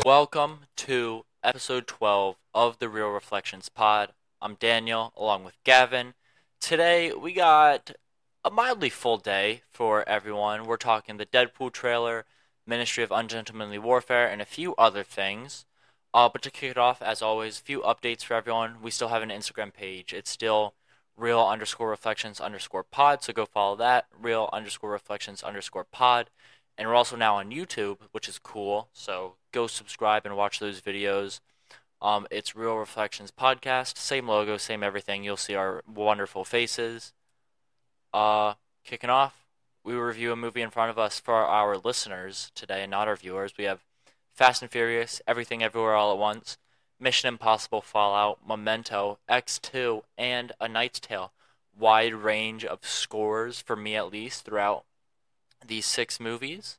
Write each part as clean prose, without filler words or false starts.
Welcome to episode 12 of the Real Reflections Pod. I'm Daniel, along with Gavin. Today, we got a mildly full day for everyone. We're talking the Deadpool trailer, Ministry of Ungentlemanly Warfare, and a few other things. But to kick it off, as always, a few updates for everyone. We still have an Instagram page. It's still real_reflections_pod, so go follow that, real_reflections_pod. And we're also now on YouTube, which is cool. So go subscribe and watch those videos. It's Real Reflections Podcast. Same logo, same everything. You'll see our wonderful faces. Kicking off, we will review a movie in front of us for our listeners today and not our viewers. We have Fast and Furious, Everything Everywhere All at Once, Mission Impossible Fallout, Memento, X2, and A Knight's Tale. Wide range of scores, for me at least, throughout these 6 movies.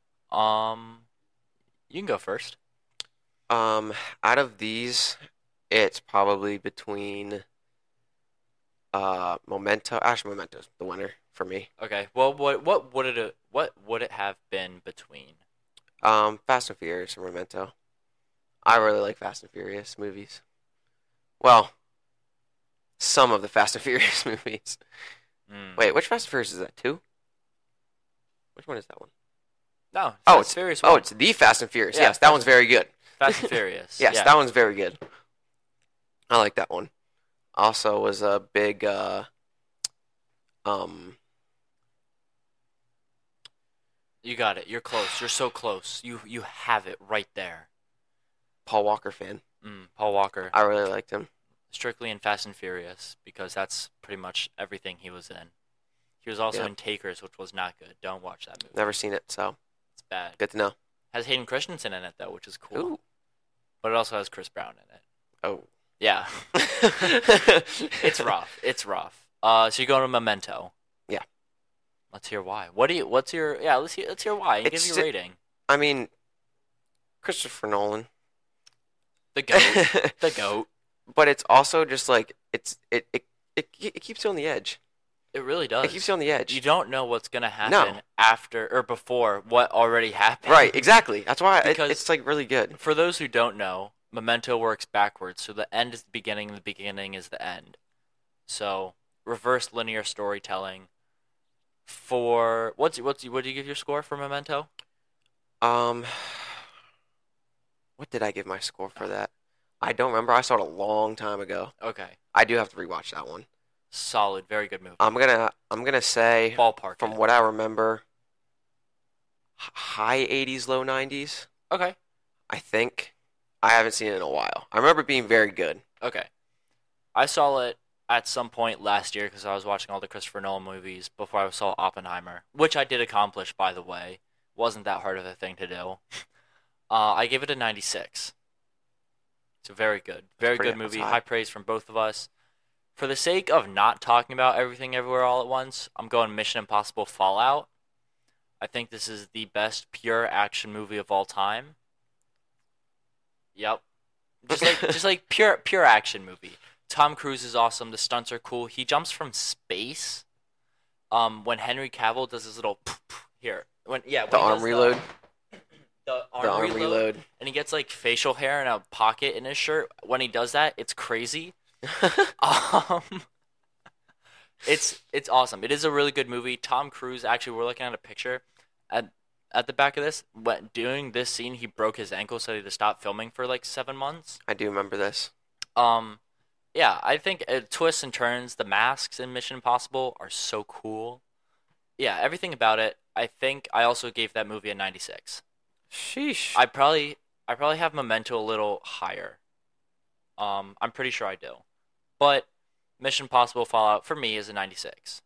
You can go first. Out of these, it's probably between Memento. Actually, Memento's the winner for me. Okay. Well, what would it have been between? Fast and Furious and Memento. I really like Fast and Furious movies. Well, some of the Fast and Furious movies. Wait, which Fast and Furious is that? 2? Which one is that one? No. Fast and Furious 1. Oh, it's the Fast and Furious. Yeah, Yes, that one's very good. Fast and Furious. Yes, yeah. That one's very good. I like that one. Also was a big You got it. You're close. You're so close. You have it right there. Paul Walker fan. Paul Walker. I really liked him. Strictly in Fast and Furious because that's pretty much everything he was in. He was also in Takers, which was not good. Don't watch that movie. Never seen it, so it's bad. Good to know. Has Hayden Christensen in it though, which is cool. Ooh. But it also has Chris Brown in it. Oh. Yeah. It's rough. It's rough. So you go to Memento. Yeah. Let's hear why. Let's hear why and give your rating. I mean, Christopher Nolan. The GOAT. The GOAT. But it's also just like it keeps you on the edge. It really does. It keeps you on the edge. You don't know what's gonna happen after or before what already happened. Right, exactly. That's why it's like really good. For those who don't know, Memento works backwards, so the end is the beginning, and the beginning is the end. So reverse linear storytelling. For what do you give your score for Memento? What did I give my score for that? I don't remember. I saw it a long time ago. Okay. I do have to rewatch that one. Solid, very good movie. I'm gonna say ballpark from what I remember, high 80s, low 90s. Okay. I think. I haven't seen it in a while. I remember it being very good. Okay. I saw it at some point last year because I was watching all the Christopher Nolan movies before I saw Oppenheimer, which I did accomplish, by the way. Wasn't that hard of a thing to do. I gave it a 96. It's a very good. Very good movie. High praise from both of us. For the sake of not talking about Everything Everywhere All at Once, I'm going Mission Impossible Fallout. I think this is the best pure action movie of all time. Yep. Just like pure action movie. Tom Cruise is awesome. The stunts are cool. He jumps from space. When Henry Cavill does his little here. The arm reload. The arm reload. And he gets like facial hair in a pocket in his shirt. When he does that, it's crazy. It's awesome. It is a really good movie. Tom Cruise, actually, we're looking at a picture at the back of this. When during this scene, he broke his ankle, so he had to stop filming for like 7 months. I do remember this. Yeah, I think twists and turns, the masks in Mission Impossible are so cool. Yeah, everything about it. I think I also gave that movie a 96. Sheesh. I probably have Memento a little higher. I'm pretty sure I do. But Mission Impossible Fallout for me is a 96.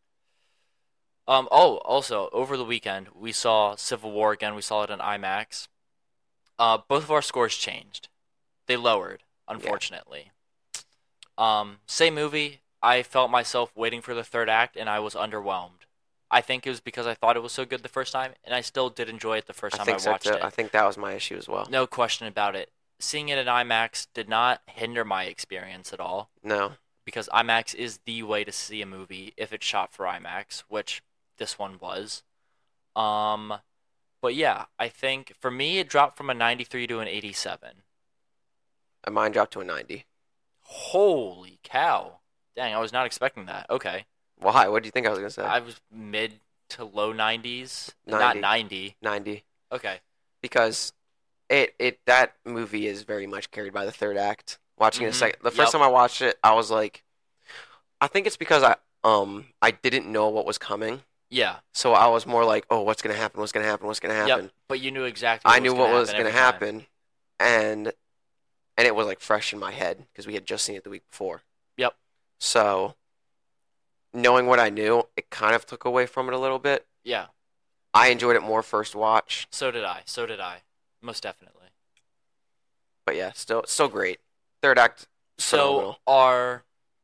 Also, over the weekend, we saw Civil War again. We saw it on IMAX. Both of our scores changed. They lowered, unfortunately. Same movie. I felt myself waiting for the third act, and I was underwhelmed. I think it was because I thought it was so good the first time, and I still did enjoy it the first time I watched it. I think that was my issue as well. No question about it. Seeing it in IMAX did not hinder my experience at all. No. Because IMAX is the way to see a movie if it's shot for IMAX, which this one was. But yeah, I think for me it dropped from a 93 to an 87. And mine dropped to a 90. Holy cow. Dang, I was not expecting that. Okay. Why? What do you think I was gonna say? I was mid to low 90s. 90. Not 90. 90. Okay. Because that movie is very much carried by the third act. Watching it the first Yep. time I watched it, I was like, I think it's because I didn't know what was coming. Yeah. So I was more like, oh, what's gonna happen? What's gonna happen? What's gonna happen? Yep. But you knew exactly. I knew what was gonna every time. happen, and it was like fresh in my head because we had just seen it the week before. Yep. So knowing what I knew, it kind of took away from it a little bit. Yeah. I enjoyed it more first watch. So did I. Most definitely. But yeah, still great. Third act. So phenomenal.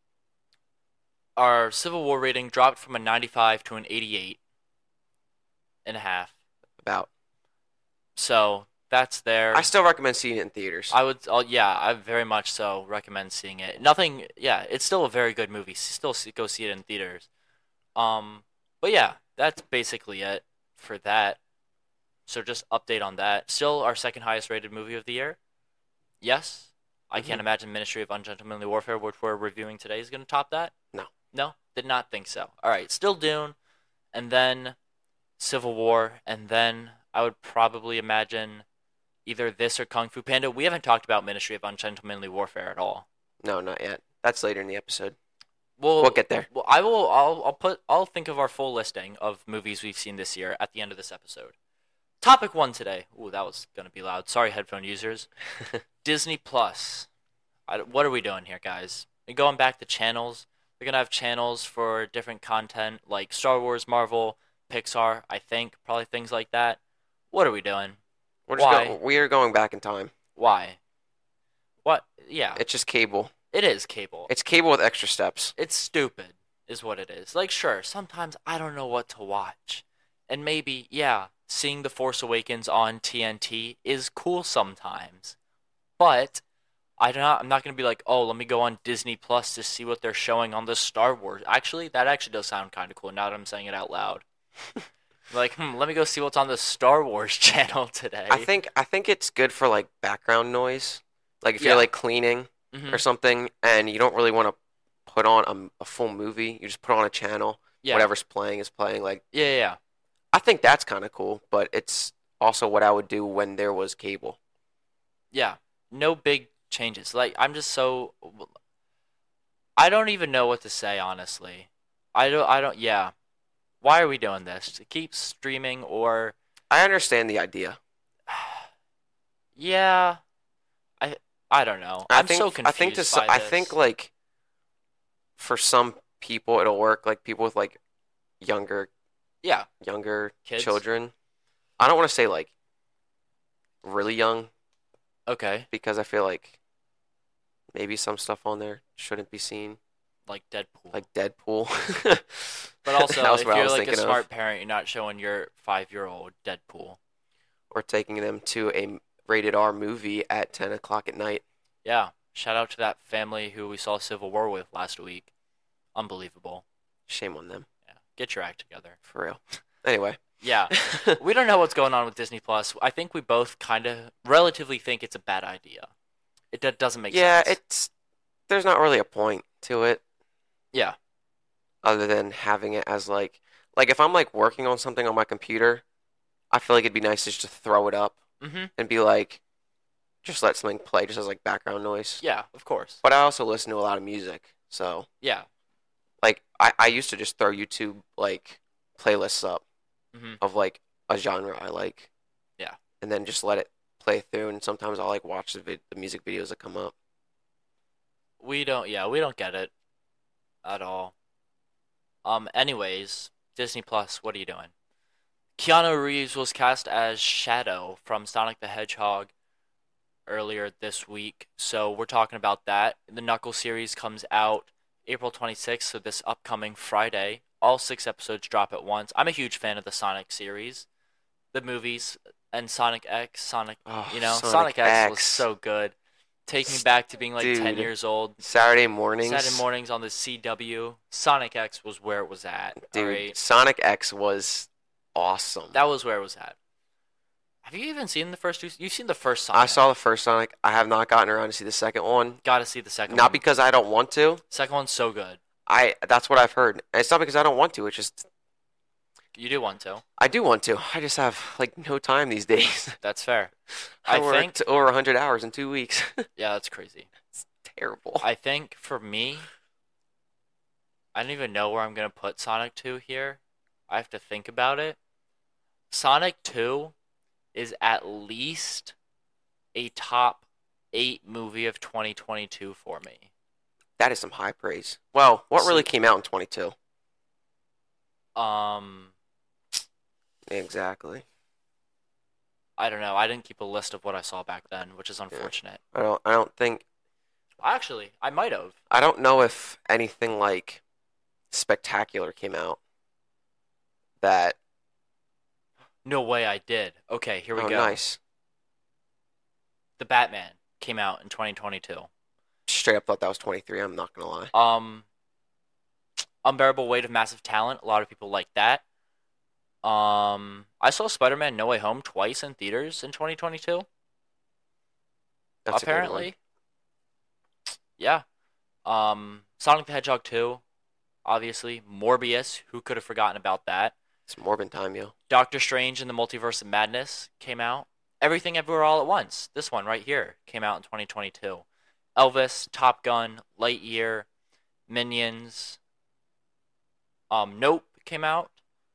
our Civil War rating dropped from a 95 to an 88 and a half. About. So that's there. I still recommend seeing it in theaters. I very much so recommend seeing it. Nothing, yeah, it's still a very good movie. Still go see it in theaters. But yeah, that's basically it for that. So just update on that. Still our second highest rated movie of the year. Yes. I can't imagine Ministry of Ungentlemanly Warfare, which we're reviewing today, is going to top that. No, did not think so. All right, still Dune, and then Civil War, and then I would probably imagine either this or Kung Fu Panda. We haven't talked about Ministry of Ungentlemanly Warfare at all. No, not yet. That's later in the episode. We'll get there. Well, I'll think of our full listing of movies we've seen this year at the end of this episode. Topic 1 today. Ooh, that was gonna be loud. Sorry, headphone users. Disney Plus. What are we doing here, guys? We're going back to channels. We're going to have channels for different content like Star Wars, Marvel, Pixar, I think. Probably things like that. What are we doing? We are going back in time. Why? What? Yeah. It's just cable. It is cable. It's cable with extra steps. It's stupid, is what it is. Like, sure, sometimes I don't know what to watch. And maybe, yeah, seeing The Force Awakens on TNT is cool sometimes. But I'm not going to be like, oh, let me go on Disney Plus to see what they're showing on the Star Wars. Actually, that actually does sound kind of cool now that I'm saying it out loud. Like, let me go see what's on the Star Wars channel today. I think it's good for like background noise. Like if you're like cleaning or something and you don't really want to put on a full movie, you just put on a channel. Yeah. Whatever's playing is playing. Like yeah. I think that's kind of cool, but it's also what I would do when there was cable. Yeah. No big changes. Like I don't even know what to say, honestly. I don't yeah. Why are we doing this? To keep streaming or I understand the idea. Yeah. I don't know. I'm so confused. I think like for some people it'll work, like people with like younger kids? Children. I don't want to say like really young. Okay. Because I feel like maybe some stuff on there shouldn't be seen. Like Deadpool. But also, if you're like a smart parent, you're not showing your 5-year-old Deadpool. Or taking them to a rated R movie at 10 o'clock at night. Yeah. Shout out to that family who we saw Civil War with last week. Unbelievable. Shame on them. Yeah. Get your act together. For real. Anyway. Yeah. We don't know what's going on with Disney Plus. I think we both kind of relatively think it's a bad idea. It doesn't make sense. Yeah, there's not really a point to it. Yeah. Other than having it as like if I'm like working on something on my computer, I feel like it'd be nice just to throw it up and be like, just let something play just as like background noise. Yeah, of course. But I also listen to a lot of music, so yeah. Like I used to just throw YouTube like playlists up of like a genre I like. Yeah. And then just let it play through, and sometimes I'll like watch the music videos that come up. We don't get it at all. Anyways, Disney Plus, what are you doing? Keanu Reeves was cast as Shadow from Sonic the Hedgehog earlier this week, so we're talking about that. The Knuckles series comes out April 26th, so this upcoming Friday. All 6 episodes drop at once. I'm a huge fan of the Sonic series, the movies, and Sonic X. Sonic X was so good. Take me back to being like 10 years old. Saturday mornings on the CW. Sonic X was where it was at. Dude, right? Sonic X was awesome. That was where it was at. Have you even seen the first two? You've seen the first Sonic. I saw the first Sonic. I have not gotten around to see the second one. Gotta see the second one. Not because I don't want to. Second one's so good. That's what I've heard. It's not because I don't want to. It's just You do want to. I do want to. I just have like no time these days. That's fair. I worked over 100 hours in 2 weeks. Yeah, that's crazy. It's terrible. I think for me, I don't even know where I'm gonna put Sonic 2 here. I have to think about it. Sonic 2 is at least a top 8 movie of 2022 for me. That is some high praise. Well, what really came out in 22? Exactly. I don't know. I didn't keep a list of what I saw back then, which is unfortunate. Yeah. I don't think. Actually, I might have. I don't know if anything like spectacular came out. That. No way I did. Okay, here we go. Nice. The Batman came out in 2022. Straight up thought that was 23. I'm not gonna lie. Unbearable Weight of Massive Talent. A lot of people like that. I saw Spider-Man No Way Home twice in theaters in 2022. That's apparently. A good one. Yeah. Sonic the Hedgehog 2. Obviously. Morbius. Who could have forgotten about that? It's Morbin time, yo. Doctor Strange and the Multiverse of Madness came out. Everything Everywhere All at Once. This one right here came out in 2022. Elvis, Top Gun, Lightyear, Minions. Nope came out.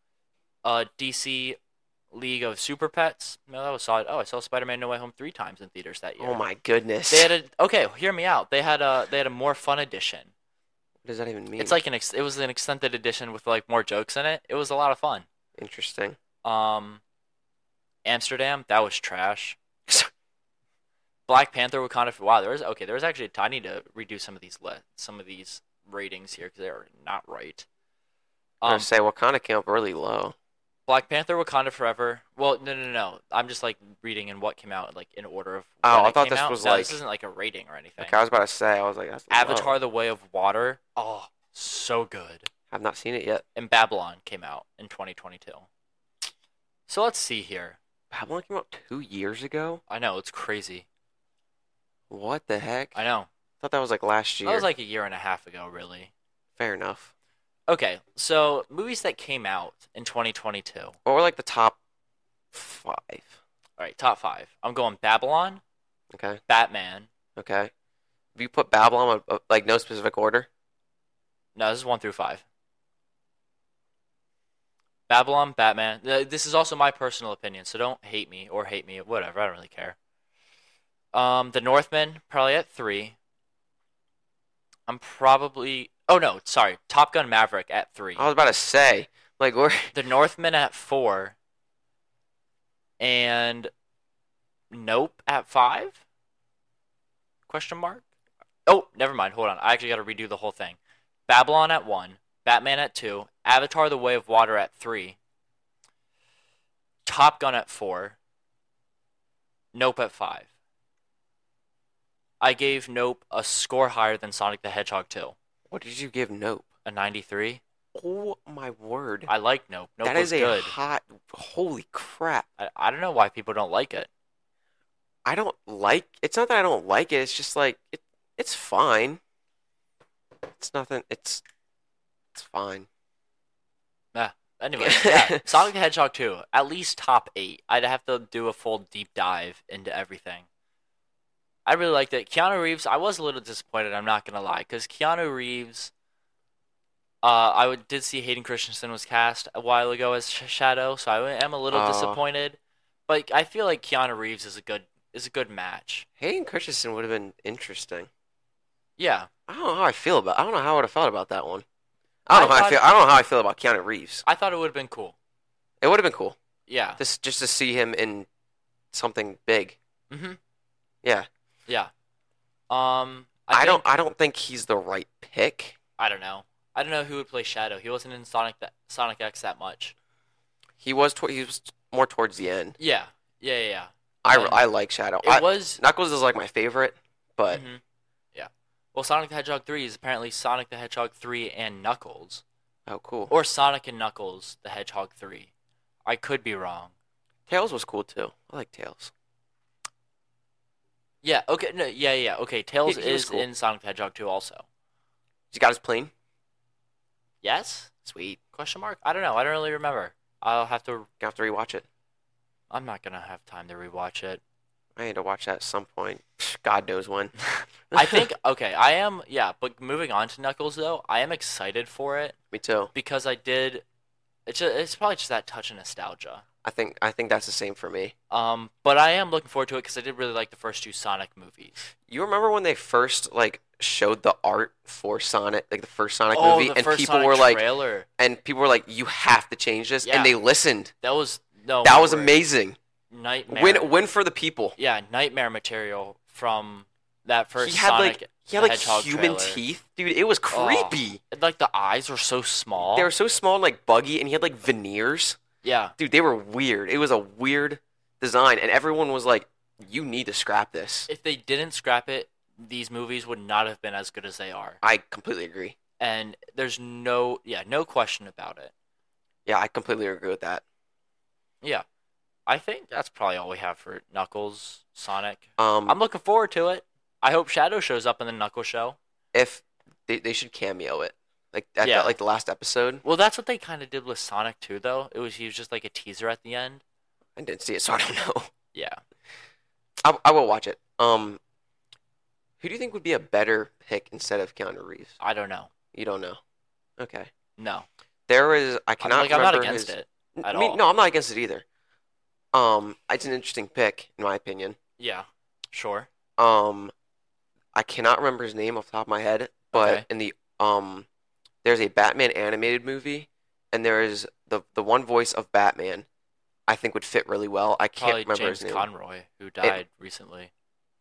DC League of Super Pets. No, that was solid. Oh, I saw Spider-Man No Way Home 3 times in theaters that year. Oh my goodness. They had okay, hear me out. They had a more fun edition. What does that even mean? It's like it was an extended edition with like more jokes in it. It was a lot of fun. Interesting. Amsterdam, that was trash. Black Panther, Wakanda. Wow, there was actually I need to redo some of these ratings here because they are not right. I was gonna say Wakanda came up really low. Black Panther, Wakanda Forever. Well, no. I'm just like reading in what came out like in order of. Oh, I thought this was like. This isn't like a rating or anything. Okay, I was about to say. I was like, that's Avatar: low. The Way of Water. Oh, so good. I've not seen it yet. And Babylon came out in 2022. So let's see here. Babylon came out 2 years ago? I know, it's crazy. What the heck? I know. I thought that was like last year. That was like a year and a half ago, really. Fair enough. Okay, so movies that came out in 2022. What were like the top 5? Alright, top 5. I'm going Babylon. Okay. Batman. Okay. Have you put Babylon like no specific order? No, this is 1 through 5. Babylon, Batman. This is also my personal opinion, so don't hate me, whatever. I don't really care. The Northman probably at 3. I'm probably. Oh no, sorry. Top Gun Maverick at 3. I was about to say, like, where? The Northman at 4. And Nope at 5? Question mark. Oh, never mind. Hold on. I actually got to redo the whole thing. Babylon at 1. Batman at 2. Avatar: The Way of Water at 3. Top Gun at 4. Nope at 5. I gave Nope a score higher than Sonic the Hedgehog 2. What did you give Nope? A 93. Oh my word. I like Nope. Nope that was is good. Hot. Holy crap. I don't know why people don't like it. I don't like. It's not that I don't like it. It's just like it's fine. It's nothing. It's fine. Anyway, yeah. Sonic the Hedgehog 2, at least top 8. I'd have to do a full deep dive into everything. I really liked it. Keanu Reeves, I was a little disappointed, I'm not going to lie, because Keanu Reeves, did see Hayden Christensen was cast a while ago as Shadow, so I am a little disappointed. But I feel like Keanu Reeves is a good match. Hayden Christensen would have been interesting. Yeah. I don't know how I feel about. I don't know how I would have felt about that one. I don't know how I feel about Keanu Reeves. I thought it would have been cool. It would have been cool. Yeah. Just to see him in something big. Mhm. Yeah. Yeah. I don't think he's the right pick. I don't know. I don't know who would play Shadow. He wasn't in Sonic X that much. He was more towards the end. Yeah. I like Shadow. Knuckles is like my favorite, but yeah. Well, Sonic the Hedgehog 3 is apparently Sonic the Hedgehog 3 and Knuckles. Oh, cool. Or Sonic and Knuckles the Hedgehog 3. I could be wrong. Tails was cool too. I like Tails. Yeah. Okay. No. Yeah. Yeah. Okay. Tails He was is cool. in Sonic the Hedgehog 2 also. He's got his plane. Yes? Sweet. Question mark? I don't know. I don't really remember. I'll have to. Gonna have to rewatch it. I'm not gonna have time to rewatch it. I need to watch that at some point. God knows when. I think okay. I am. Yeah. But moving on to Knuckles though, I am excited for it Me too. because I did. It's probably just that touch of nostalgia. I think that's the same for me. But I am looking forward to it because I did really like the first two Sonic movies. You remember when they first like showed the art for Sonic, like the first Sonic Oh, movie, the and first people Sonic were like, trailer. you have to change this, Yeah. and they listened. That was no. That was word. amazing. Nightmare. Win for the people. Yeah, nightmare material from that first He had Sonic he had like Hedgehog human trailer. teeth, dude. It was creepy. And, like the eyes were so small. They were so small and like buggy, and he had like veneers. Yeah. Dude, they were weird. It was a weird design, and everyone was like, "You need to scrap this." If they didn't scrap it, these movies would not have been as good as they are. I completely agree. And there's no question about it. Yeah, I completely agree with that. Yeah. I think that's probably all we have for Knuckles, Sonic. Um, I'm looking forward to it. I hope Shadow shows up in the Knuckles show. if they should cameo it, like at Yeah. like the last episode. Well, that's what they kind of did with Sonic too, though. He was just like a teaser at the end. I didn't see it, so I don't know. Yeah. I will watch it. Who do you think would be a better pick instead of Keanu Reeves? I don't know. You don't know. Okay. No. There is. I cannot I'm not remember against his- it at me- all. No, I'm not against it either. It's an interesting pick in my opinion. Yeah. Sure. I cannot remember his name off the top of my head, but Okay. in the there's a Batman animated movie, and there is the one voice of Batman. I think would fit really well. I can't Probably remember James his name. Conroy, who died recently.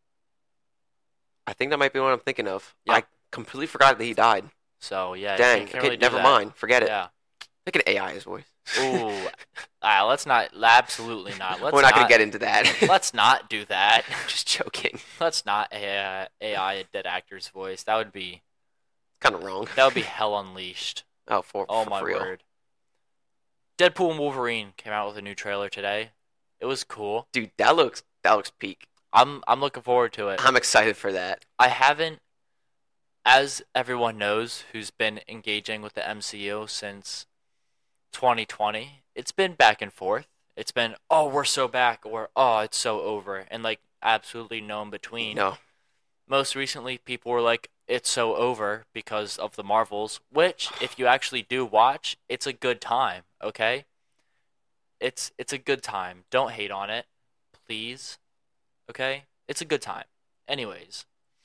I think that might be what I'm thinking of. Yeah. I completely forgot that he died. So yeah. Dang. you can't Okay, really do never that. mind. Forget it. Yeah. They can AI his voice. Ooh. Let's not. Absolutely not. Let's We're not gonna get into that. Let's not do that. Just joking. Let's not AI a dead actor's voice. That would be Kind of wrong. hell unleashed. Oh, for My real. word. Deadpool and Wolverine came out with a new trailer today. It was cool. Dude, that looks peak. I'm looking forward to it. I'm excited for that. I haven't, as everyone knows who's been engaging with the MCU since 2020, it's been back and forth. It's been, oh, we're so back, or oh, it's so over, and like absolutely no in between. No. Most recently, people were like, it's so over because of the Marvels, which, if you actually do watch, it's a good time, okay? It's a good time. Don't hate on it, please, okay? It's a good time. Anyways.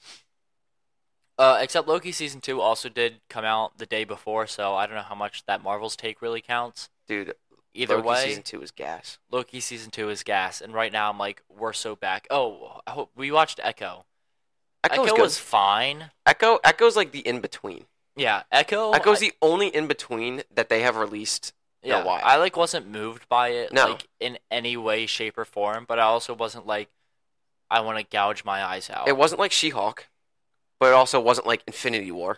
Except Loki Season 2 also did come out the day before, so I don't know how much that Marvel's take really counts. Dude, Either Loki way, Season 2 is gas. Loki Season 2 is gas, and right now I'm like, we're so back. Oh, I hope we watched Echo. Echo was fine. Echo's like the in-between. Yeah, Echo. Echo's the only in-between that they have released in a while. I like wasn't moved by it No. like in any way, shape, or form, but I also wasn't like I want to gouge my eyes out. It wasn't like She-Hulk, but it also wasn't like Infinity War.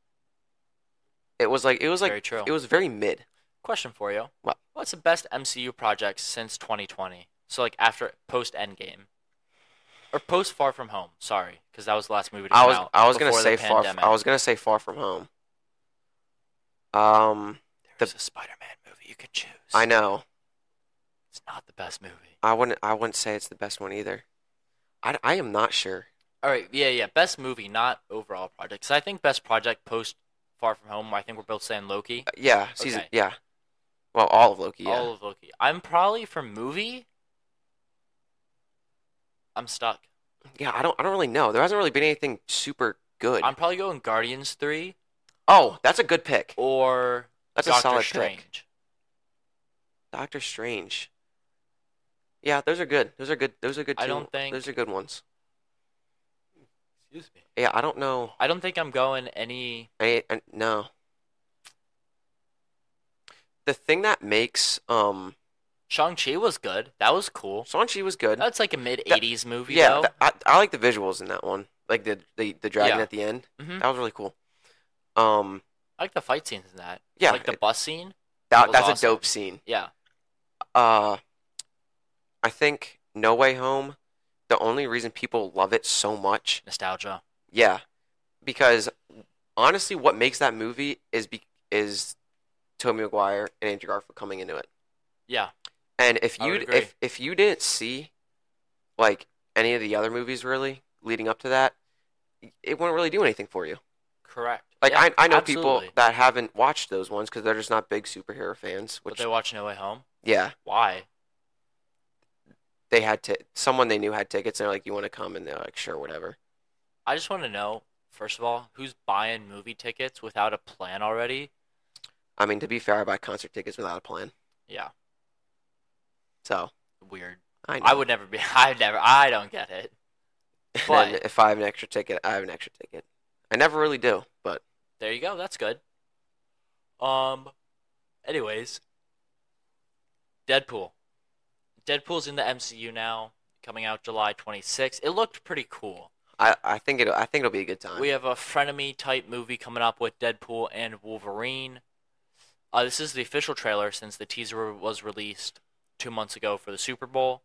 It was Very true. it was very mid. Question for you. What? What's the best MCU project since 2020? So like after post Endgame. Or post Far From Home, sorry, because that was the last movie to come out. I was gonna before say the pandemic. I was gonna say Far From Home. There's a Spider-Man movie you could choose. I know. It's not the best movie. I wouldn't say it's the best one either. I am not sure. All right, yeah. Best movie, not overall project. So I think best project post Far From Home. I think we're both saying Loki. Yeah, season. Okay. Yeah. Well, all of Loki. Yeah. All of Loki. I'm probably for movie. I'm stuck. Yeah, I don't really know. There hasn't really been anything super good. I'm probably going Guardians 3 Oh, that's a good pick. or That's a Doctor solid Strange. pick. Doctor Strange. Yeah, those are good. Those are good. Those are good. I too. don't think- those are good ones. Excuse me. Yeah, I don't know. I don't think I'm going any. No. The thing that makes Shang-Chi was good. That was cool. Shang-Chi was good. That's like a mid-'80s movie, Yeah, though. I like the visuals in that one. Like the dragon Yeah. at the end. Mhm. That was really cool. I like the fight scenes in that. Yeah, Like the bus scene. that's was a awesome. dope scene. Yeah. I think No Way Home, the only reason people love it so much, Nostalgia. yeah, because honestly, what makes that movie is Tobey Maguire and Andrew Garfield coming into it. Yeah. And if I would you agree. if you didn't see like any of the other movies really leading up to that, it wouldn't really do anything for you. Correct. Like Yeah, I know people absolutely. that haven't watched those ones because they're just not big superhero fans. But Which they watch No Way Home? yeah, Why? they had to someone they knew had tickets and they're like, "You want to come?" And they're like, "Sure, whatever." I just want to know, first of all, who's buying movie tickets without a plan already? I mean, to be fair, I buy concert tickets without a plan, Yeah, so weird. I I know. would never be. I don't get it. And then But if I have an extra ticket, I have an extra ticket. I never really do, but there you go. That's good. Um. Anyways, Deadpool. Deadpool's in the MCU now, coming out July 26th. It looked pretty cool. I think it'll be a good time. We have a frenemy type movie coming up with Deadpool and Wolverine. This is the official trailer since the teaser was released 2 months ago for the Super Bowl.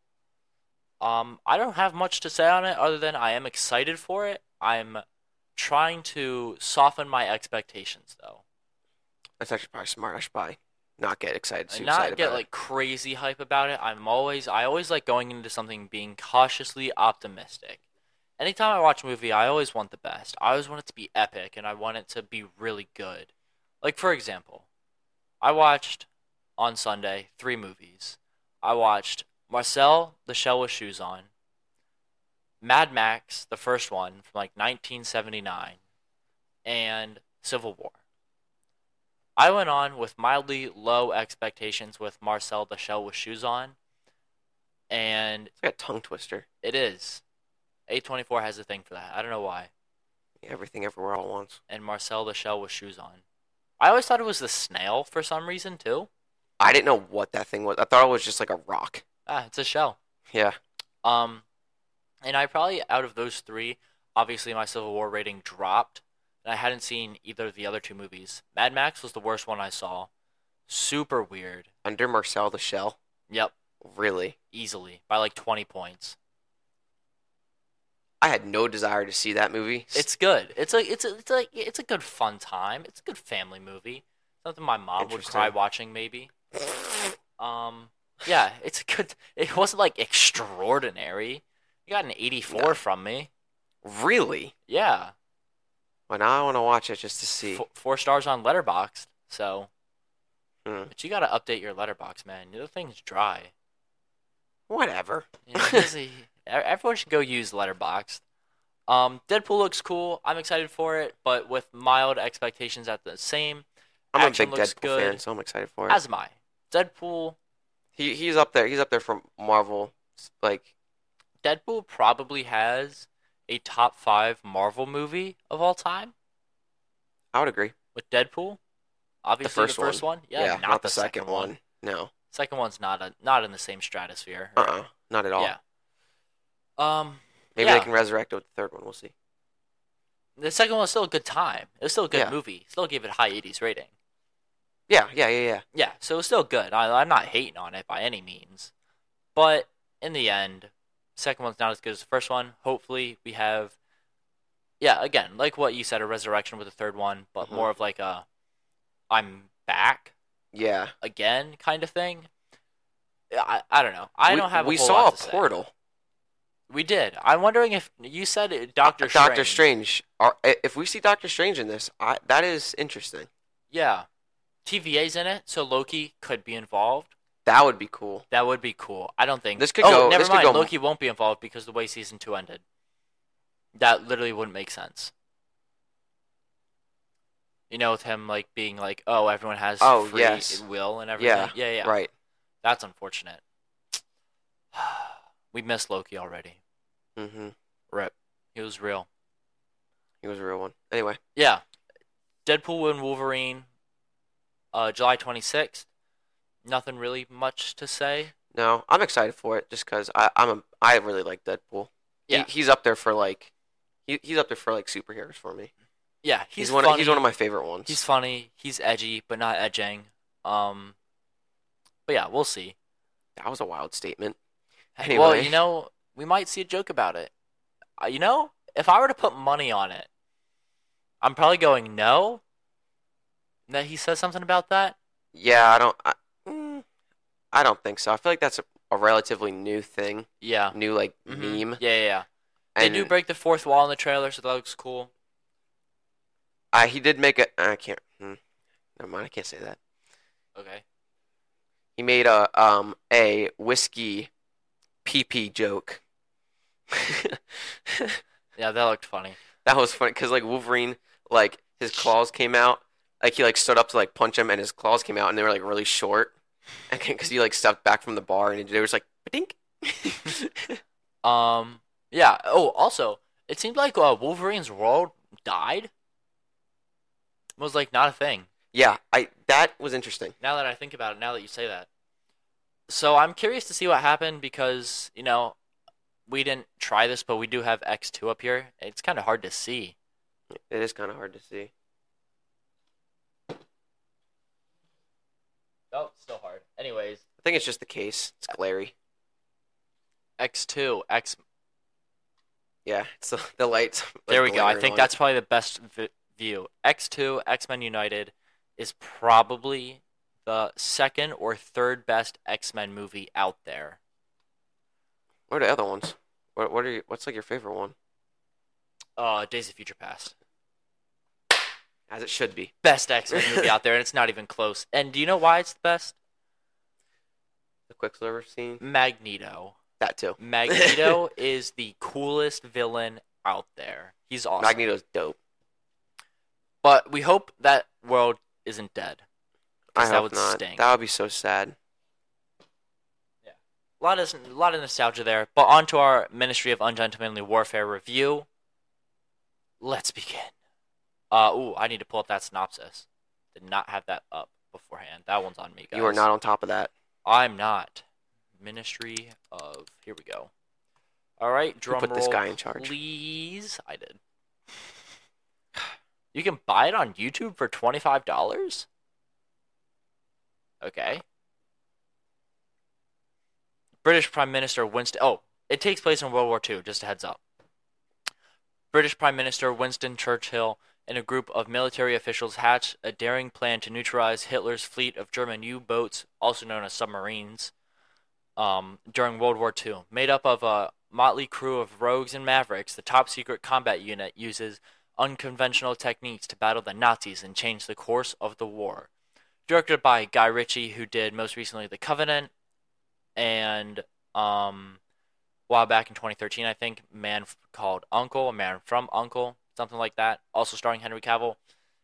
I don't have much to say on it other than I am excited for it. I'm trying to soften my expectations though, That's actually probably smart. I should probably not get excited, too and excited not get about like crazy hype about it. I always like going into something being cautiously optimistic. Anytime I watch a movie, I always want the best. I always want it to be epic, and I want it to be really good. Like for example, I watched on Sunday 3 movies. I watched Marcel the Shell with Shoes On, Mad Max, the first one from like 1979, and Civil War. I went on with mildly low expectations with Marcel the Shell with Shoes On, and it. It's like a tongue twister. it is. A24 has a thing for that. I don't know why. Everything, everywhere, all at once. And Marcel the Shell with Shoes On. I always thought it was the snail for some reason too. I didn't know what that thing was. I thought it was just like a rock. It's a shell. Yeah. Um, and I probably out of those 3, obviously my Civil War rating dropped, and I hadn't seen either of the other 2 movies. Mad Max was the worst one I saw. Super weird. Under Marcel the Shell. Yep, Really. easily by like 20 points. I had no desire to see that movie. It's good. It's a good fun time. It's a good family movie. Something my mom would cry Interesting. watching maybe. Yeah, it's a good. It wasn't like extraordinary. You got an 84 No. from me. Really? Yeah, Well, now I want to watch it just to see. 4 stars on Letterboxd. So, Hmm. but you gotta update your Letterboxd, man. The thing's dry. Whatever. You know, everyone should go use Letterboxd. Deadpool looks cool. I'm excited for it, but with mild expectations at the same. I'm a Action big looks Deadpool good. fan, so I'm excited for it. As am I. Deadpool. He's up there. He's up there from Marvel. Like Deadpool probably has a top 5 Marvel movie of all time I would agree. with Deadpool. Obviously, the first one. Yeah, not the second one. No. Second one's not in the same stratosphere. Not at all. Yeah. Maybe yeah. they can resurrect it with the third one. We'll see. The second one was still a good time. It was still a good Yeah. movie. Still gave it a high 80s rating. Yeah. Yeah, so it was still good. I'm not hating on it by any means. But in the end, second one's not as good as the first one. Hopefully we have, yeah, again, like what you said, a resurrection with the third one, but Mhm. more of like a I'm back Yeah. again kind of thing. I don't know. I don't have a We whole saw lot a to say. portal. We did. I'm wondering if you said it, Doctor Strange. Doctor Strange. If we see Doctor Strange in this, that is interesting. Yeah. TVA's in it, so Loki could be involved. That would be cool. That would be cool. I don't think This could go- Never this could mind. go- Loki won't be involved because the way season 2 ended. That literally wouldn't make sense. You know, with him like being like, "Oh, everyone has free yes. will and everything." Yeah. Right. That's unfortunate. We missed Loki already. Mm-hmm. Rip. He was real. He was a real one. Anyway. Yeah. Deadpool and Wolverine. July 26th. Nothing really much to say. No, I'm excited for it just because I really like Deadpool. Yeah. He's up there for like he's up there for like superheroes for me. Yeah, He's funny. one of my favorite ones. He's funny. He's edgy, but not edging. But yeah, we'll see. That was a wild statement. Anyway. Well, we might see a joke about it. If I were to put money on it, I'm probably going no. That he says something about that. Yeah, I don't think so. I feel like that's a relatively new thing. Yeah. New meme. Yeah. And they do break the fourth wall in the trailer, so that looks cool. He did make a. I can't. Never mind. I can't say that. Okay. He made a whiskey pee joke. Yeah, that looked funny. That was funny because Wolverine, his claws came out. He stood up to punch him, and his claws came out, and they were really short. And because he stepped back from the bar, and they was dink. Yeah. Oh, also, it seemed like Wolverine's world died. It was not a thing. Yeah, that was interesting. Now that I think about it, now that you say that. So I'm curious to see what happened because, we didn't try this, but we do have X2 up here. It's kind of hard to see. It is kind of hard to see. Oh, still hard. Anyways. I think it's just the case. It's glary. X2, X. Yeah, it's the lights. There we go. I think that's probably the best view. X2, X-Men United, is probably the second or third best X-Men movie out there. What are the other ones? What's your favorite one? Days of Future Past. As it should be. Best X-Men movie out there, and it's not even close. And do you know why it's the best? The Quicksilver scene? Magneto. That too. Magneto is the coolest villain out there. He's awesome. Magneto's dope. But we hope that world isn't dead. I hope that would not. stink. That would be so sad. Yeah. A lot of nostalgia there. But on to our Ministry of Ungentlemanly Warfare review. Let's begin. I need to pull up that synopsis. Did not have that up beforehand. That one's on me, guys. You are not on top of that. I'm not. Ministry of... Here we go. All right, drum roll, this guy in charge? please. I did. You can buy it on YouTube for $25? Okay. British Prime Minister Winston... Oh, it takes place in World War II, just a heads up. British Prime Minister Winston Churchill and a group of military officials hatch a daring plan to neutralize Hitler's fleet of German U-boats, also known as submarines, during World War II. Made up of a motley crew of rogues and mavericks, the top-secret combat unit uses unconventional techniques to battle the Nazis and change the course of the war. Directed by Guy Ritchie, who did most recently The Covenant, and a while back in 2013, I think, Man Called Uncle, A Man from Uncle, something like that. Also starring Henry Cavill.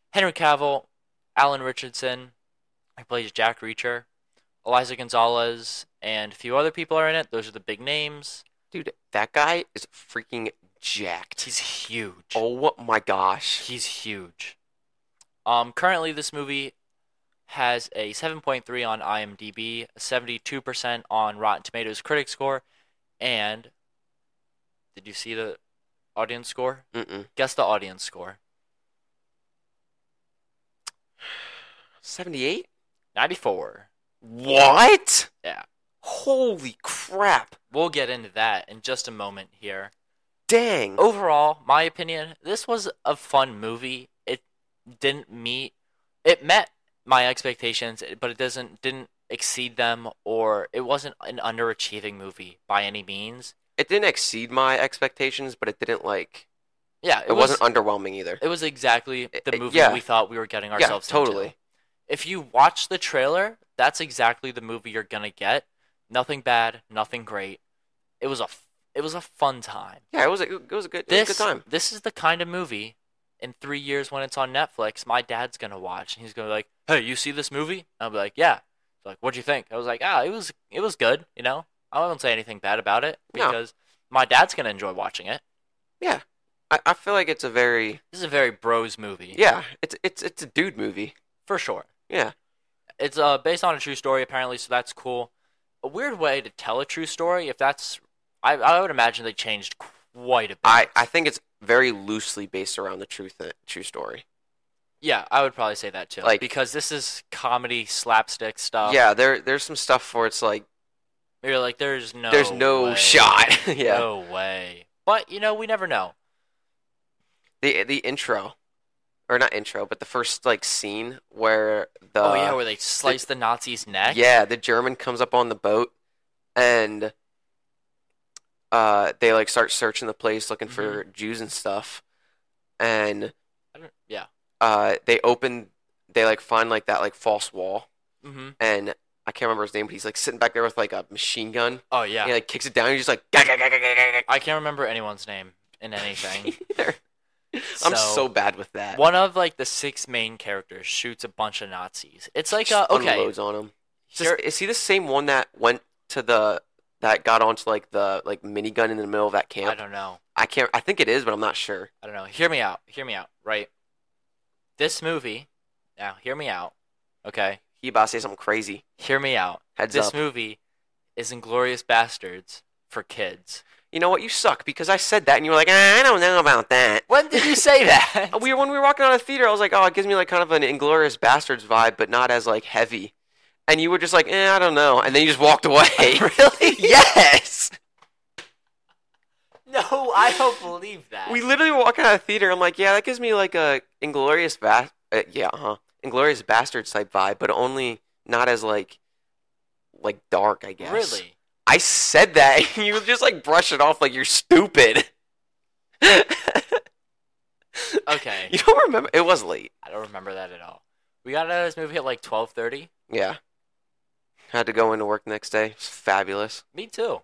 Alan Richardson, who plays Jack Reacher, Eliza Gonzalez, and a few other people are in it. Those are the big names. Dude, that guy is freaking jacked. He's huge. Oh my gosh. He's huge. Currently, this movie has a 7.3 on IMDb, a 72% on Rotten Tomatoes critic score, and did you see the audience score? Mm-mm. Guess the audience score. 78? 94. What? Yeah. Holy crap. We'll get into that in just a moment here. Dang. Overall, my opinion, this was a fun movie. It met my expectations, but it didn't exceed them, or it wasn't an underachieving movie by any means. It didn't exceed my expectations, but it didn't Yeah, it wasn't underwhelming either. It was exactly the movie yeah. we thought we were getting ourselves totally. into. If you watch the trailer, that's exactly the movie you're gonna get. Nothing bad, nothing great. It was a fun time. Yeah, it was a good time. This is the kind of movie in 3 years when it's on Netflix, my dad's gonna watch, and he's gonna be like, "Hey, you see this movie?" And I'll be like, "Yeah." He's like, "What'd you think?" I was like, it was good. I won't say anything bad about it because my dad's gonna enjoy watching it. Yeah, I feel like this is a very bros movie. Yeah, it's a dude movie for sure. Yeah, it's based on a true story apparently, so that's cool. A weird way to tell a true story. If that's, I would imagine they changed quite a bit. I think it's very loosely based around the true story. Yeah, I would probably say that too. Because this is comedy slapstick stuff. Yeah, there's some stuff where it's You're like, there's no way. shot. Yeah. No way. But we never know. The intro, or not intro, but the first like scene where where they slice the Nazi's neck. Yeah, the German comes up on the boat, and they like start searching the place looking for Jews and stuff, and they like find like that like false wall, and I can't remember his name, but he's like sitting back there with like a machine gun. Oh yeah. He like kicks it down. And he's just like. I can't remember anyone's name in anything. I'm so bad with that. One of like the 6 main characters shoots a bunch of Nazis. It's like unloads on him. Is he the same one that went to that got onto like the like minigun in the middle of that camp? I don't know. I think it is, but I'm not sure. I don't know. Hear me out. Right. This movie. Now, hear me out. Okay. He about to say something crazy. Hear me out. Heads up. This movie is Inglourious Bastards for kids. You know what? You suck because I said that and you were like, I don't know about that. When did you say that? When we were walking out of the theater, I was like, oh, it gives me like kind of an Inglourious Bastards vibe, but not as like heavy. And you were just like, I don't know. And then you just walked away. Really? Yes. No, I don't believe that. We literally were walking out of the theater. I'm like, yeah, that gives me like a Inglourious Bastards type vibe, but only not as like dark, I guess. Really? I said that, and you just like brush it off like you're stupid. Okay. You don't remember? It was late. I don't remember that at all. We got out of this movie at like 12:30. Yeah. Had to go into work the next day. It was fabulous. Me too.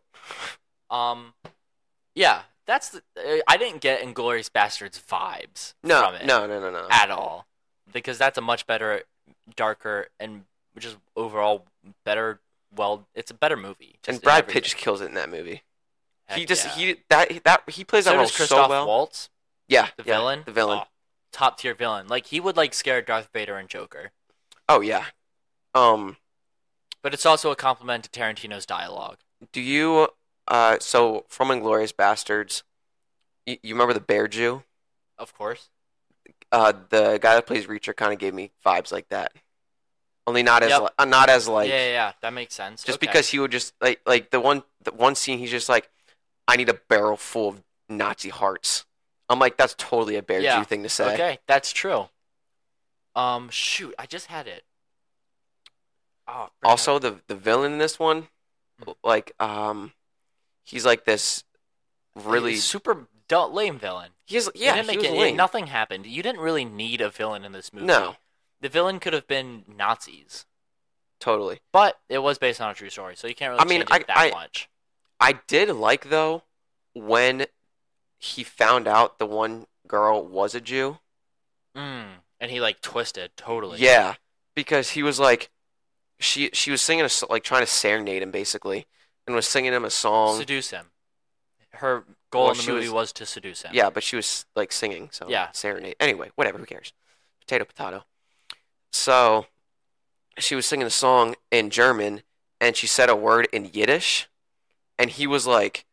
Yeah, I didn't get Inglourious Bastards vibes from it. No. At all. Because that's a much better, darker, and just overall better. Well, it's a better movie. And Brad Pitt just kills it in that movie. Heck he just yeah. he plays that role so well. Waltz. Yeah, the villain. The villain. Oh, top tier villain. Like he would like scare Darth Vader and Joker. Oh yeah. But it's also a compliment to Tarantino's dialogue. Do you so from Inglourious Bastards, you remember the Bear Jew? Of course. The guy that plays Reacher kind of gave me vibes like that. Only not as like yeah, that makes sense. Just because he would just like the one scene he's just like, I need a barrel full of Nazi hearts. I'm like, that's totally a Bear Jew thing to say. Okay, that's true. Shoot, I just had it. Oh. Also, the villain in this one, like he's like this really super lame villain. He was lame. Nothing happened. You didn't really need a villain in this movie. No. The villain could have been Nazis. Totally. But it was based on a true story, so you can't really change it that much. I did like, though, when he found out the one girl was a Jew. And he, like, twisted, totally. Yeah, because he was, like, she was singing, like, trying to serenade him, basically, and was singing him a song. Seduce him. Her goal in the movie was to seduce him. Yeah, but she was, like, singing, so yeah. Serenade. Anyway, whatever, who cares? Potato. So, she was singing a song in German, and she said a word in Yiddish, and he was like,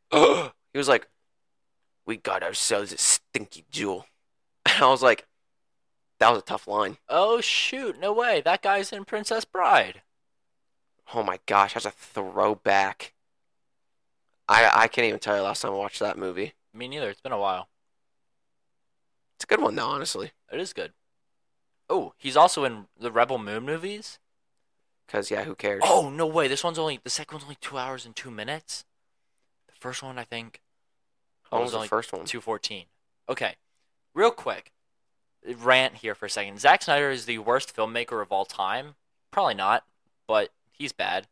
we got ourselves a stinky jewel. And I was like, that was a tough line. Oh, shoot, no way. That guy's in Princess Bride. Oh my gosh, that's a throwback. I can't even tell you the last time I watched that movie. Me neither. It's been a while. It's a good one, though, honestly. It is good. Oh, he's also in the Rebel Moon movies? Because, yeah, who cares? Oh, no way. The second one's only 2 hours and 2 minutes? The first one, I think. How long was the first one? 2:14. Okay. Real quick. Rant here for a second. Zack Snyder is the worst filmmaker of all time. Probably not, but he's bad.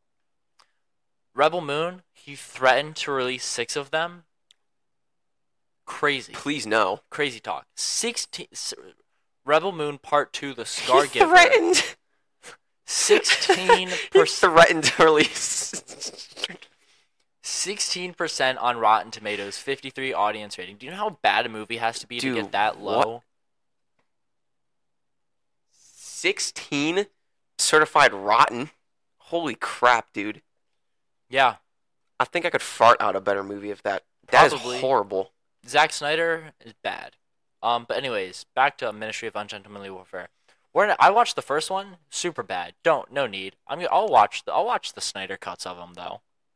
Rebel Moon, he threatened to release 6 of them. Crazy. Please no. Crazy talk. 16... Rebel Moon Part 2, The Scar He Giver. Threatened. 16%. He threatened to release. 16% on Rotten Tomatoes, 53 audience rating. Do you know how bad a movie has to be to get that low? What? 16 certified rotten. Holy crap, dude. Yeah. I think I could fart out a better movie if that. Probably. That is horrible. Zack Snyder is bad. But anyways, back to Ministry of Ungentlemanly Warfare. I watched the first one, super bad. No need. I'll watch the Snyder cuts of them though.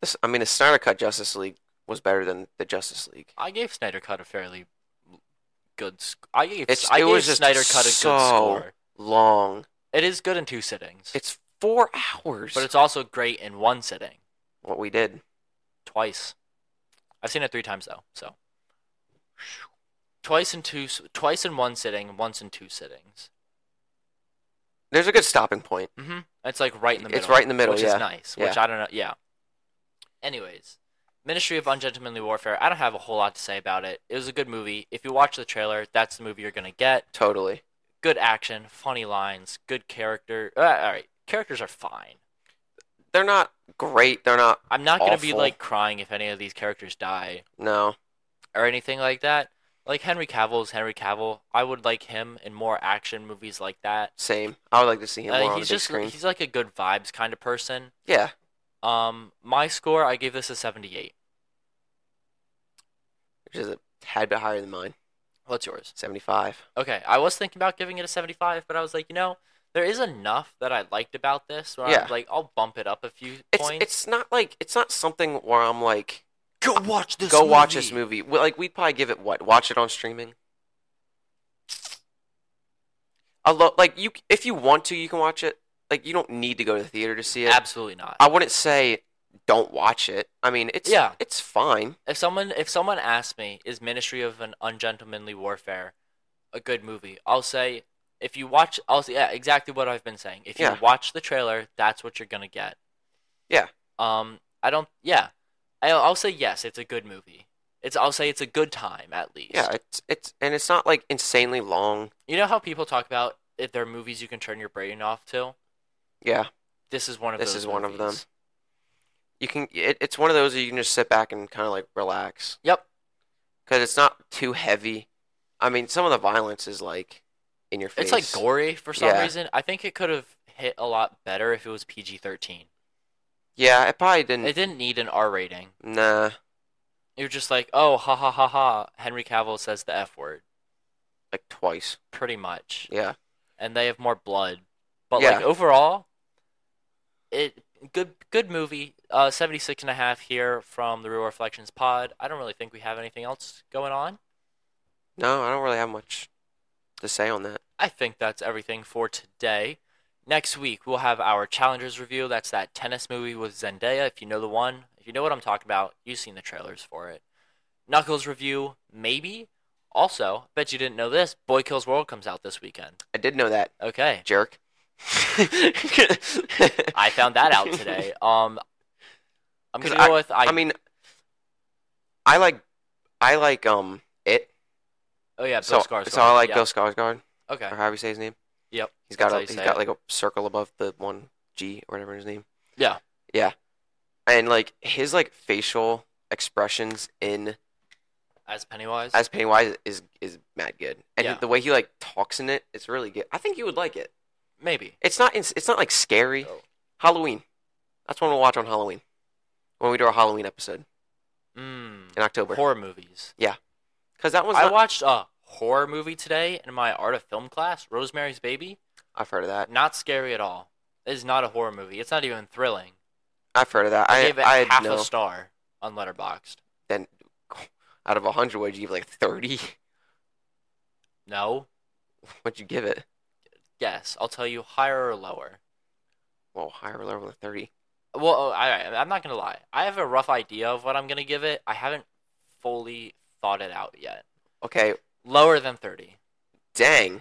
the Snyder Cut Justice League was better than the Justice League. I gave Snyder Cut a fairly good. I gave It was just Snyder Cut a good score. Long. It is good in 2 sittings. It's 4 hours. But it's also great in 1 sitting. What we did. Twice. I've seen it 3 times though. So. Twice in 1 sitting, once in 2 sittings. There's a good stopping point. Mm-hmm. It's like right in the middle. It's right in the middle, which yeah. is nice. Which I don't know. Yeah. Anyways, Ministry of Ungentlemanly Warfare. I don't have a whole lot to say about it. It was a good movie. If you watch the trailer, that's the movie you're gonna get. Totally. Good action, funny lines, good character. All right, characters are fine. They're not great. They're not. I'm not gonna awful. be like crying if any of these characters die. No. Or anything like that. Like Henry Cavill is Henry Cavill. I would like him in more action movies like that. Same. I would like to see him more on the big screen. He's like a good vibes kind of person. Yeah. My score, I gave this a 78. Which is a tad bit higher than mine. What's yours? 75. Okay, I was thinking about giving it a 75, but I was like, there is enough that I liked about this where I'm like, I'll bump it up a few points. It's not something where I'm like, Go watch this movie. Like, we'd probably give it what? Watch it on streaming? If you want to, you can watch it. Like, you don't need to go to the theater to see it. Absolutely not. I wouldn't say don't watch it. I mean, it's fine. If someone asks me, is Ministry of an Ungentlemanly Warfare a good movie? I'll say, if you watch, exactly what I've been saying. If you watch the trailer, that's what you're gonna get. Yeah. I'll say yes, it's a good movie. I'll say it's a good time at least. Yeah, it's not like insanely long. You know how people talk about if there are movies you can turn your brain off to? Yeah. This is one of those. This is one of them. You can. It's one of those that you can just sit back and kind of like relax. Yep. Because it's not too heavy. I mean, some of the violence is like in your face. It's like gory for some reason. I think it could have hit a lot better if it was PG-13. Yeah, it probably didn't. It didn't need an R rating. Nah. You're just like, oh, ha ha ha ha. Henry Cavill says the F word. Like twice. Pretty much. Yeah. And they have more blood. But like overall, good movie. 76.5 here from the Real Reflections Pod. I don't really think we have anything else going on. No, I don't really have much to say on that. I think that's everything for today. Next week, we'll have our Challengers review. That's that tennis movie with Zendaya, if you know the one. If you know what I'm talking about, you've seen the trailers for it. Knuckles review, maybe. Also, bet you didn't know this, Boy Kills World comes out this weekend. I did know that. Okay. Jerk. I found that out today. I'm gonna go with. I mean, I like it. Oh yeah, Bill Skarsgård. So I like Bill Skarsgård. Okay. Or however you say his name. Yep. He's got like a circle above the one G or whatever his name. Yeah. Yeah. And like his like facial expressions as Pennywise is mad good. And the way he like talks in it, it's really good. I think you would like it. Maybe. It's not like scary. Oh. Halloween. That's when we'll watch on Halloween. When we do our Halloween episode. In October. Horror movies. Yeah. Because that was. I watched a horror movie today in my art of film class, Rosemary's Baby. I've heard of that. Not scary at all. It is not a horror movie. It's not even thrilling. I've heard of that. I gave it half a star on Letterboxd. Then, out of 100, would you give like 30? No. What'd you give it? Yes, I'll tell you, higher or lower. Well, higher or lower than 30. Well, I'm not going to lie. I have a rough idea of what I'm going to give it. I haven't fully thought it out yet. Okay. Lower than 30. Dang.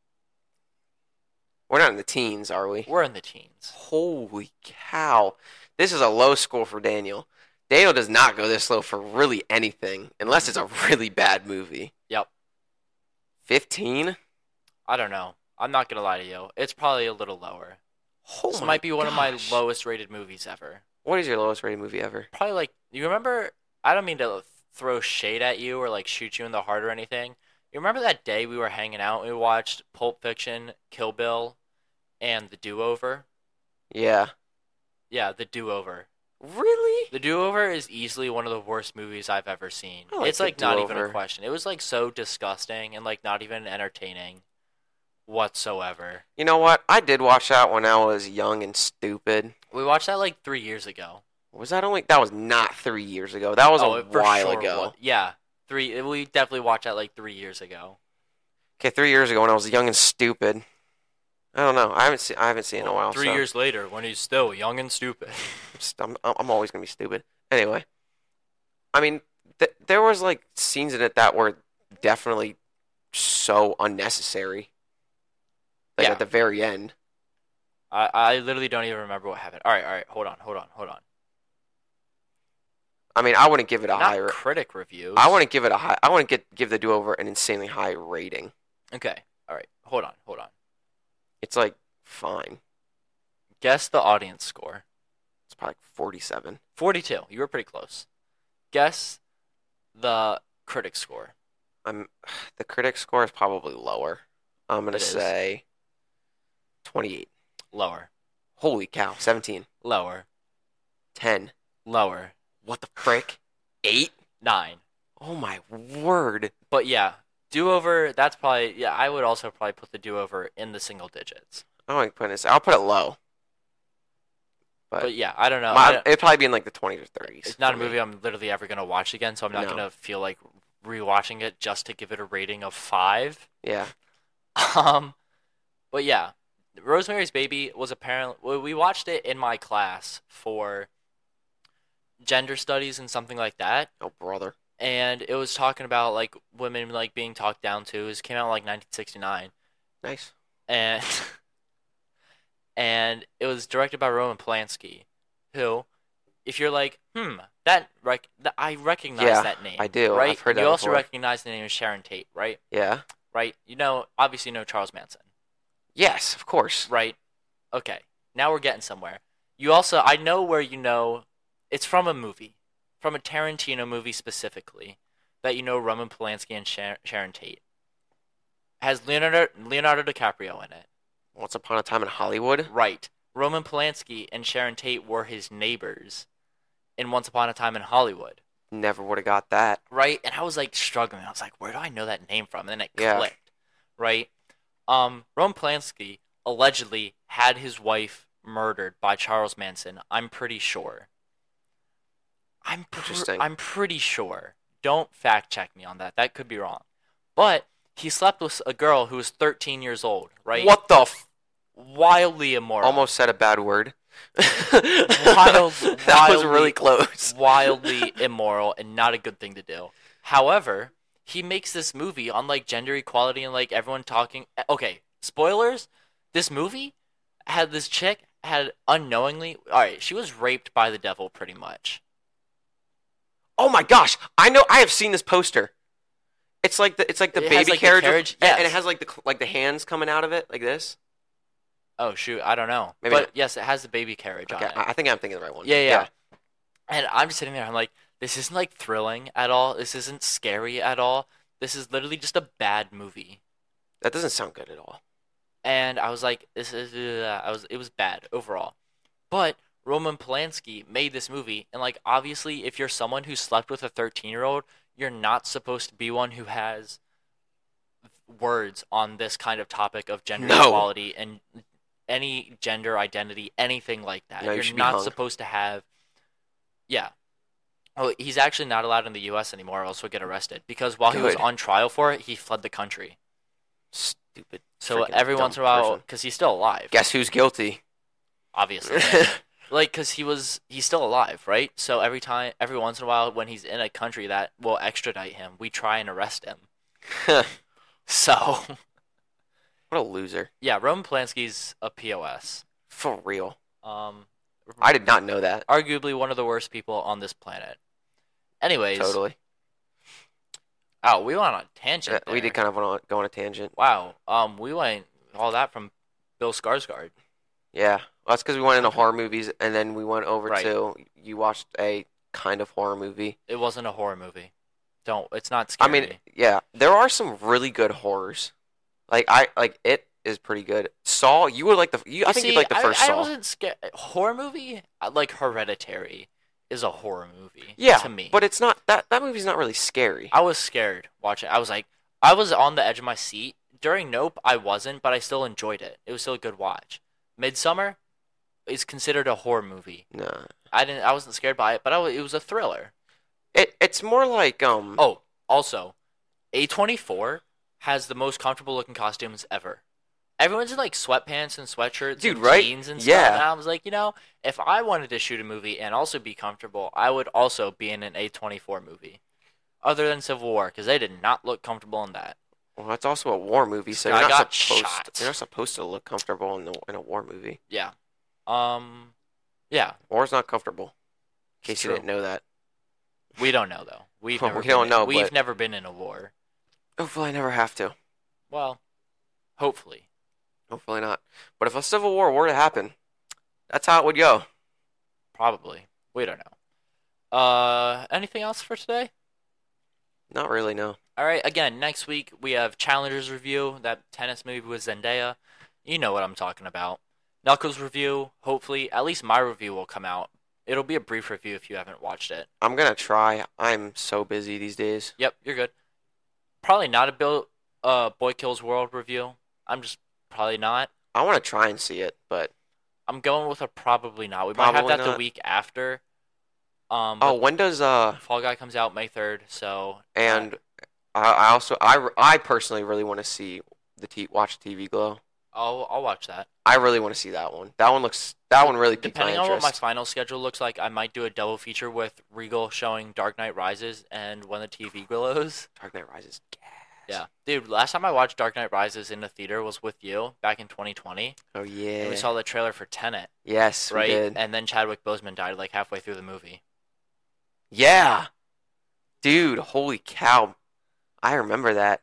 We're not in the teens, are we? We're in the teens. Holy cow. This is a low score for Daniel. Daniel does not go this low for really anything, unless it's a really bad movie. Yep. 15? I don't know. I'm not going to lie to you. It's probably a little lower. This might be one of my lowest rated movies ever. What is your lowest rated movie ever? Probably like, you remember, I don't mean to throw shade at you or like shoot you in the heart or anything. You remember that day we were hanging out and we watched Pulp Fiction, Kill Bill, and The Do-Over? Yeah. Yeah, The Do-Over. Really? The Do-Over is easily one of the worst movies I've ever seen. It's like not even a question. It was like so disgusting and like not even entertaining whatsoever. You know what? I did watch that when I was young and stupid. We watched that like 3 years ago. Was that only? That was not 3 years ago. That was a for while sure ago. Yeah, we definitely watched that like 3 years ago. Okay, 3 years ago when I was young and stupid. I don't know. I haven't seen it in a while. 3 years later, when he's still young and stupid. I'm always gonna be stupid. Anyway, I mean, there was like scenes in it that were definitely so unnecessary. Like at the very end. I literally don't even remember what happened. All right. Hold on. I mean, I wouldn't give it a high. Critic reviews. I want to give it a high. I want to give the Do-Over an insanely high rating. Okay. All right. Hold on. It's like fine. Guess the audience score. It's probably like 47. 42. You were pretty close. Guess the critic score. The critic score is probably lower. I'm gonna say 28. Lower. Holy cow! 17. Lower. 10. Lower. What the frick? 8? 9. Oh my word! But yeah, Do-Over. That's probably I would also probably put the Do-Over in the single digits. I'll put it low. But yeah, I don't know. It'd probably be in like the 20s or 30s. It's not a movie I'm literally ever gonna watch again, so I'm not gonna feel like rewatching it just to give it a rating of 5. Yeah. But yeah, Rosemary's Baby was apparently we watched it in my class for gender studies and something like that. Oh brother. And it was talking about like women like being talked down to. It came out in like 1969. Nice. And it was directed by Roman Polanski, who, if you're like, I recognize that name. I do. Right? I've heard that you also before. recognize the name of Sharon Tate, right? Yeah. Right? Obviously you know Charles Manson. Yes, of course. Right? Okay. Now we're getting somewhere. I know where it's from a movie, from a Tarantino movie specifically, that Roman Polanski and Sharon Tate. Has Leonardo DiCaprio in it. Once Upon a Time in Hollywood? Right. Roman Polanski and Sharon Tate were his neighbors in Once Upon a Time in Hollywood. Never would have got that. Right? And I was like struggling. I was like, where do I know that name from? And then it clicked. Right? Roman Polanski allegedly had his wife murdered by Charles Manson. I'm pretty sure. Interesting. I'm pretty sure. Don't fact check me on that. That could be wrong. But he slept with a girl who was 13 years old, right? What the wildly immoral. Almost said a bad word. That was really close. Wildly immoral and not a good thing to do. However, he makes this movie on like gender equality and like everyone talking. Okay, spoilers. This movie this chick had unknowingly. All right, she was raped by the devil pretty much. Oh my gosh! I know. I have seen this poster. It's like the baby carriage, yes. And it has like the hands coming out of it like this. Oh shoot, I don't know. Maybe but not. Yes, it has the baby carriage on it. I think I'm thinking of the right one. Yeah. And I'm just sitting there. I'm like, this isn't like thrilling at all. This isn't scary at all. This is literally just a bad movie. That doesn't sound good at all. And I was like, it was bad overall. But Roman Polanski made this movie, and like obviously, if you're someone who slept with a 13-year-old, you're not supposed to be one who has words on this kind of topic of gender equality and any gender identity, anything like that. No, you're not supposed to have. Yeah. Oh, he's actually not allowed in the U.S. anymore, or else he'll get arrested. Because while he was on trial for it, he fled the country. Stupid. So every once in a while, because he's still alive. Guess who's guilty? Obviously. Like, because he's still alive, right? So every once in a while, when he's in a country that will extradite him, we try and arrest him. So. What a loser. Yeah, Roman Polanski's a POS. For real. I did not know that. Arguably one of the worst people on this planet. Anyways. Totally. Oh, we went on a tangent there. We did kind of want to go on a tangent. Wow. We went all that from Bill Skarsgård. Yeah. Well, that's because we went into horror movies, and then we went over to, you watched a kind of horror movie. It wasn't a horror movie. It's not scary. I mean, yeah. There are some really good horrors. It is pretty good. Saw, you would like I think you'd like the first Saw. I wasn't scared. Horror movie? Like Hereditary is a horror movie. Yeah, to me. But it's not, that movie's not really scary. I was scared watching it. I was on the edge of my seat. During Nope, I wasn't, but I still enjoyed it. It was still a good watch. Midsommar? is considered a horror movie. Nah. I wasn't scared by it, but it was a thriller. It's more like Oh, also, A24 has the most comfortable looking costumes ever. Everyone's in like sweatpants and sweatshirts Dude, and right? jeans and stuff. Yeah. And I was like, if I wanted to shoot a movie and also be comfortable, I would also be in an A24 movie. Other than Civil War, because they did not look comfortable in that. Well, that's also a war movie, so I you're got not shot. you're not supposed to look comfortable in a war movie. Yeah. Yeah. War's not comfortable. In case It's you true. didn't know that. We don't know though. We've Well, never we don't know, We've but- never been in a war. Hopefully, I never have to. Well, hopefully. Hopefully not. But if a civil war were to happen, that's how it would go. Probably. We don't know. Anything else for today? Not really, no. All right. Again, next week we have Challengers review, that tennis movie with Zendaya. You know what I'm talking about. Knuckles review. Hopefully, at least my review will come out. It'll be a brief review if you haven't watched it. I'm gonna try. I'm so busy these days. Yep, you're good. Probably not a Boy Kills World review. I'm just probably not. I want to try and see it, but I'm going with a probably not. We might have Probably that the not. week after. oh, But when does Fall Guy comes out May 3rd, so and I also I personally really want to see watch TV Glow. I'll watch that. I really want to see that one. That one really piqued my Depending on what my interest. final schedule looks like, I might do a double feature with Regal showing Dark Knight Rises and When the TV Glows. Dark Knight Rises. Gas. Yeah, dude. Last time I watched Dark Knight Rises in the theater was with you back in 2020, Oh yeah. and we saw the trailer for Tenet, Yes, right? we did. And then Chadwick Boseman died like halfway through the movie. Yeah. Dude, holy cow. I remember that.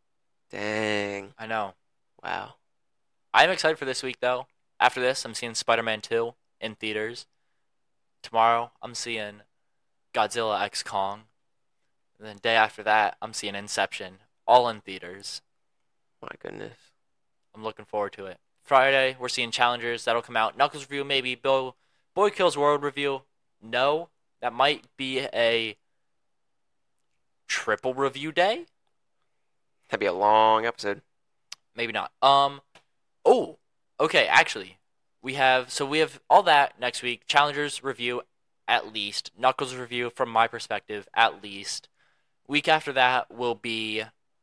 Dang. I know. Wow. I'm excited for this week though. After this, I'm seeing Spider-Man 2 in theaters. Tomorrow, I'm seeing Godzilla X Kong. And then day after that, I'm seeing Inception, all in theaters. My goodness. I'm looking forward to it. Friday, we're seeing Challengers. That'll come out. Knuckles review, maybe. Boy Kills World review. No. That might be a triple review day. That'd be a long episode. Maybe not. Oh, okay. Actually, we have all that next week. Challengers review, at least. Knuckles review, from my perspective, at least. Week after that will be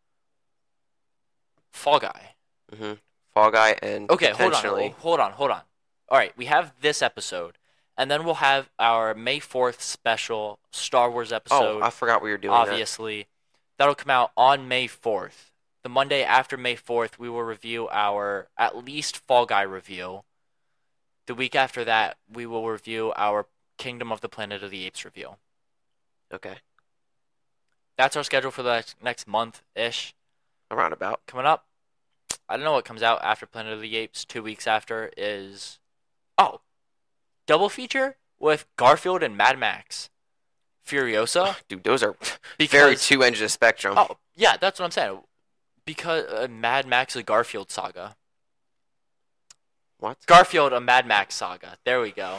Fall Guy. Mm-hmm. Fall Guy and Okay, potentially. hold on. All right, we have this episode, and then we'll have our May 4th special Star Wars episode. Oh, I forgot we were doing obviously. That'll come out on May 4th. The Monday after May 4th, we will review our at least Fall Guy review. The week after that, we will review our Kingdom of the Planet of the Apes review. that. Okay. That's our schedule for the next month-ish. Around about. Coming up, I don't know what comes out after Planet of the Apes. 2 weeks after is... double feature with Garfield and Mad Max. Furiosa. Dude, those are Because, very two ends of the spectrum. Oh, yeah, that's what I'm saying. Because Mad Max, a Garfield saga. What? Garfield, a Mad Max saga. There we go.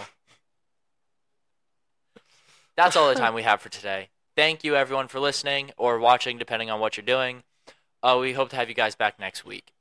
That's all the time we have for today. Thank you, everyone, for listening or watching, depending on what you're doing. We hope to have you guys back next week.